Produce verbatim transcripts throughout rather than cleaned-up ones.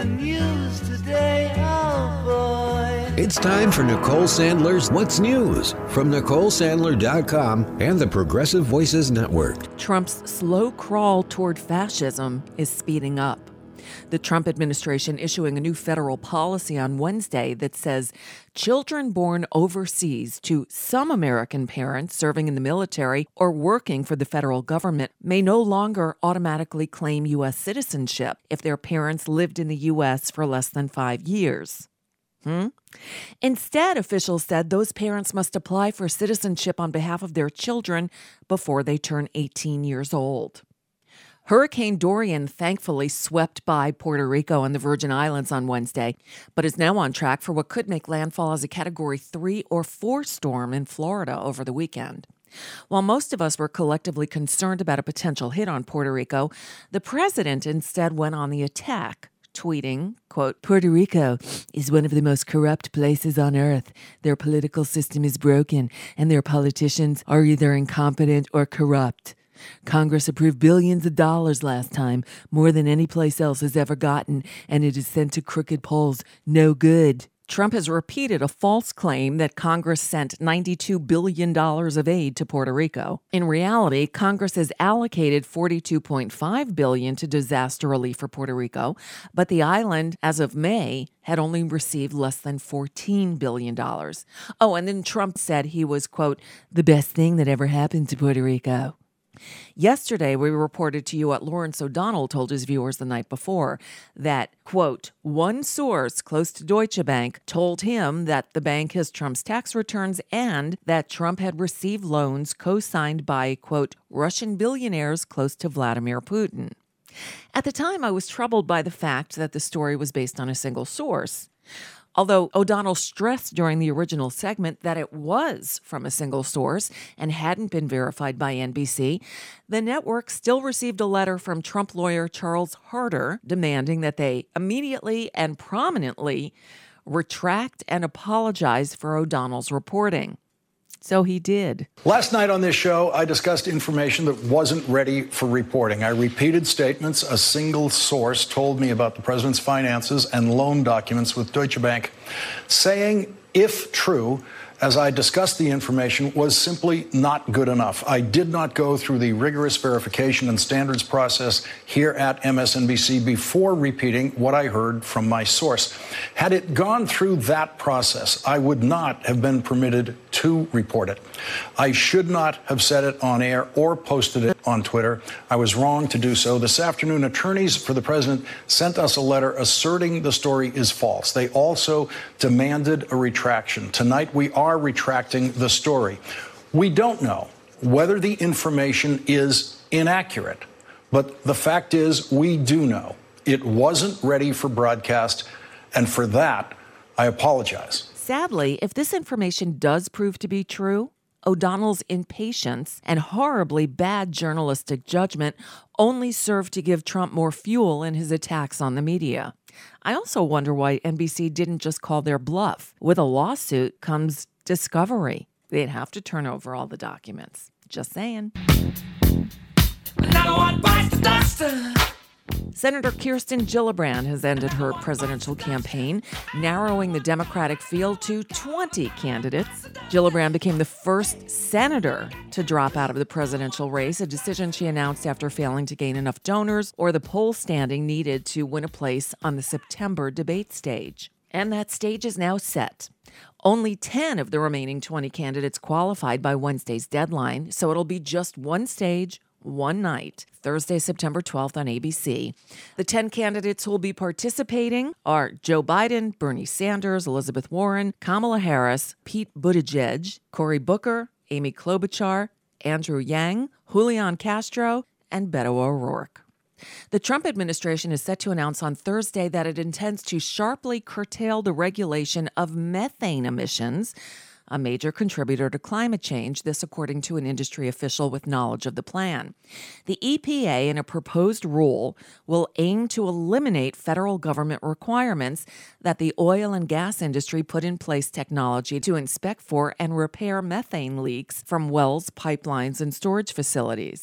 the news today, oh boy. It's time for Nicole Sandler's What's News from Nicole Sandler dot com and the Progressive Voices Network. Trump's slow crawl toward fascism is speeding up. The Trump administration issuing a new federal policy on Wednesday that says children born overseas to some American parents serving in the military or working for the federal government may no longer automatically claim U S citizenship if their parents lived in the U S for less than five years. Hmm? Instead, officials said those parents must apply for citizenship on behalf of their children before they turn eighteen years old. Hurricane Dorian thankfully swept by Puerto Rico and the Virgin Islands on Wednesday, but is now on track for what could make landfall as a Category three or four storm in Florida over the weekend. While most of us were collectively concerned about a potential hit on Puerto Rico, the president instead went on the attack, tweeting, quote, "Puerto Rico is one of the most corrupt places on earth. Their political system is broken, and their politicians are either incompetent or corrupt. Congress approved billions of dollars last time, more than any place else has ever gotten, and it is sent to crooked polls. No good." Trump has repeated a false claim that Congress sent ninety-two billion dollars of aid to Puerto Rico. In reality, Congress has allocated forty-two point five billion dollars to disaster relief for Puerto Rico, but the island, as of May, had only received less than fourteen billion dollars. Oh, and then Trump said he was, quote, "the best thing that ever happened to Puerto Rico." Yesterday, we reported to you what Lawrence O'Donnell told his viewers the night before, that, quote, one source close to Deutsche Bank told him that the bank has Trump's tax returns and that Trump had received loans co-signed by, quote, Russian billionaires close to Vladimir Putin. At the time, I was troubled by the fact that the story was based on a single source. Although O'Donnell stressed during the original segment that it was from a single source and hadn't been verified by N B C, the network still received a letter from Trump lawyer Charles Harder demanding that they immediately and prominently retract and apologize for O'Donnell's reporting. So he did. Last night on this show, I discussed information that wasn't ready for reporting. I repeated statements a single source told me about the president's finances and loan documents with Deutsche Bank, saying, if true, as I discussed the information, was simply not good enough. I did not go through the rigorous verification and standards process here at M S N B C before repeating what I heard from my source. Had it gone through that process, I would not have been permitted to report it. I should not have said it on air or posted it on Twitter. I was wrong to do so. This afternoon, attorneys for the president sent us a letter asserting the story is false. They also demanded a retraction. Tonight, we are retracting the story. We don't know whether the information is inaccurate, but the fact is we do know it wasn't ready for broadcast, and for that, I apologize. Sadly, if this information does prove to be true, O'Donnell's impatience and horribly bad journalistic judgment only served to give Trump more fuel in his attacks on the media. I also wonder why N B C didn't just call their bluff. With a lawsuit comes discovery. They'd have to turn over all the documents. Just saying. Another one bites the dust. Senator Kirsten Gillibrand has ended her presidential campaign, narrowing the Democratic field to twenty candidates. Gillibrand became the first senator to drop out of the presidential race, a decision she announced after failing to gain enough donors or the poll standing needed to win a place on the September debate stage. And that stage is now set. Only ten of the remaining twenty candidates qualified by Wednesday's deadline, so it'll be just one stage, one night, Thursday, September twelfth on A B C. The ten candidates who will be participating are Joe Biden, Bernie Sanders, Elizabeth Warren, Kamala Harris, Pete Buttigieg, Cory Booker, Amy Klobuchar, Andrew Yang, Julian Castro, and Beto O'Rourke. The Trump administration is set to announce on Thursday that it intends to sharply curtail the regulation of methane emissions, a major contributor to climate change, this according to an industry official with knowledge of the plan. The E P A, in a proposed rule, will aim to eliminate federal government requirements that the oil and gas industry put in place technology to inspect for and repair methane leaks from wells, pipelines, and storage facilities.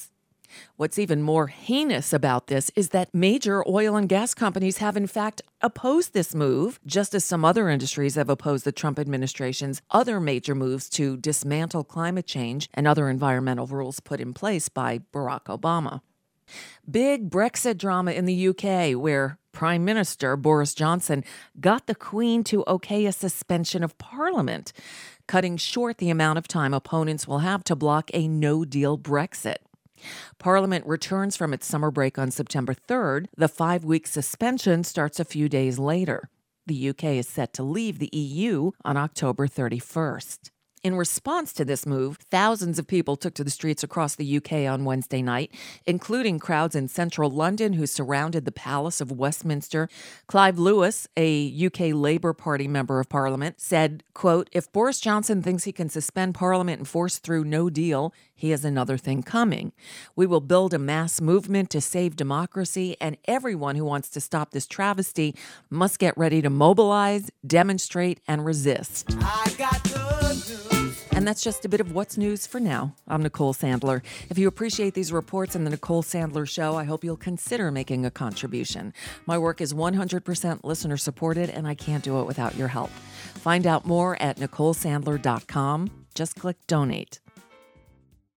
What's even more heinous about this is that major oil and gas companies have, in fact, opposed this move, just as some other industries have opposed the Trump administration's other major moves to dismantle climate change and other environmental rules put in place by Barack Obama. Big Brexit drama in the U K, where Prime Minister Boris Johnson got the Queen to okay a suspension of Parliament, cutting short the amount of time opponents will have to block a no-deal Brexit. Parliament returns from its summer break on September third. The five-week suspension starts a few days later. The U K is set to leave the E U on October thirty-first. In response to this move, thousands of people took to the streets across the U K on Wednesday night, including crowds in central London who surrounded the Palace of Westminster. Clive Lewis, a U K Labour Party member of Parliament, said, quote, "If Boris Johnson thinks he can suspend Parliament and force through no deal, he has another thing coming. We will build a mass movement to save democracy, and everyone who wants to stop this travesty must get ready to mobilize, demonstrate, and resist." I got good news. And that's just a bit of what's news for now. I'm Nicole Sandler. If you appreciate these reports and the Nicole Sandler Show, I hope you'll consider making a contribution. My work is one hundred percent listener supported, and I can't do it without your help. Find out more at nicole sandler dot com. Just click donate.